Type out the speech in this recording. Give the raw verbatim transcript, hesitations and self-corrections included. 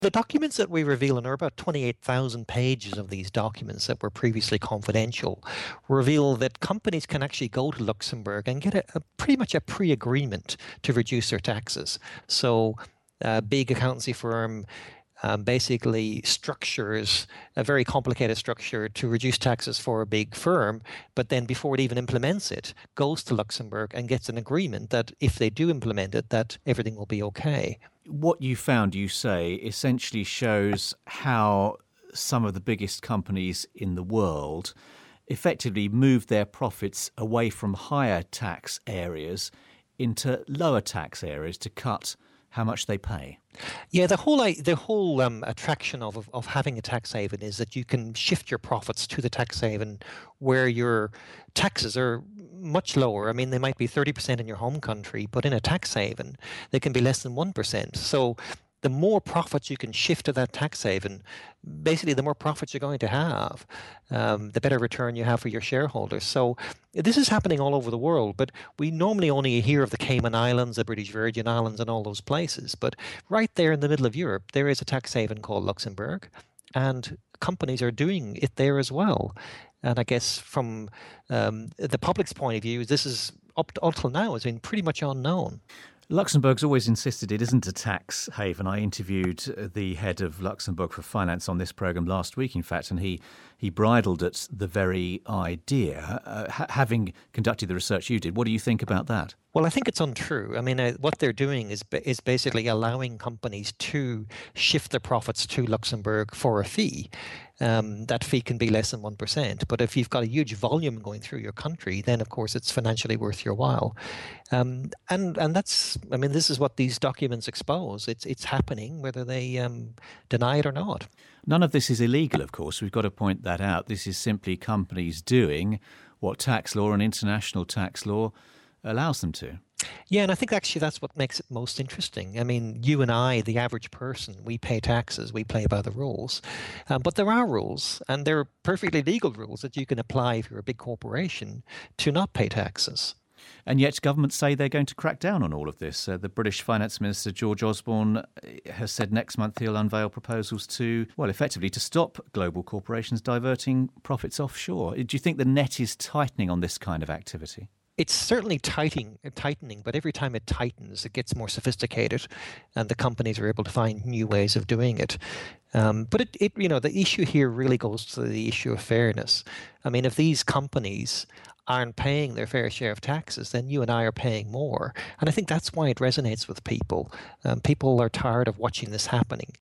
The documents that we reveal, and there are about twenty-eight thousand pages of these documents that were previously confidential, reveal that companies can actually go to Luxembourg and get a, a pretty much a pre-agreement to reduce their taxes. So a big accountancy firm um, basically structures a very complicated structure to reduce taxes for a big firm, but then before it even implements it, goes to Luxembourg and gets an agreement that if they do implement it, that everything will be okay. What you found, you say, essentially shows how some of the biggest companies in the world effectively move their profits away from higher tax areas into lower tax areas to cut how much they pay. Yeah, the whole the whole um, attraction of, of of having a tax haven is that you can shift your profits to the tax haven where your taxes are much lower. I mean, they might be thirty percent in your home country, but in a tax haven, they can be less than one percent. So the more profits you can shift to that tax haven, basically the more profits you're going to have, um, the better return you have for your shareholders. So this is happening all over the world, but we normally only hear of the Cayman Islands, the British Virgin Islands, and all those places. But right there in the middle of Europe, there is a tax haven called Luxembourg, and companies are doing it there as well. And I guess from um, the public's point of view, this is up to, until now has been pretty much unknown. Luxembourg's always insisted it isn't a tax haven. I interviewed the head of Luxembourg for Finance on this programme last week, in fact, and he, he bridled at the very idea. Uh, ha- having conducted the research you did, what do you think about that? Well, I think it's untrue. I mean, uh, what they're doing is is basically allowing companies to shift their profits to Luxembourg for a fee. Um, that fee can be less than one percent. But if you've got a huge volume going through your country, then, of course, it's financially worth your while. Um, and and that's, I mean, this is what these documents expose. It's, it's happening, whether they um, deny it or not. None of this is illegal, of course. We've got to point that out. This is simply companies doing what tax law and international tax law allows them to. Yeah, and I think actually that's what makes it most interesting. I mean, you and I, the average person, we pay taxes, we play by the rules. Um, but there are rules, and they're perfectly legal rules that you can apply if you're a big corporation to not pay taxes. And yet governments say they're going to crack down on all of this. Uh, the British Finance Minister, George Osborne, has said next month he'll unveil proposals to, well, effectively to stop global corporations diverting profits offshore. Do you think the net is tightening on this kind of activity? It's certainly tightening, tightening, but every time it tightens, it gets more sophisticated, and the companies are able to find new ways of doing it. Um, but it, it, you know, the issue here really goes to the issue of fairness. I mean, if these companies aren't paying their fair share of taxes, then you and I are paying more, and I think that's why it resonates with people. Um, people are tired of watching this happening.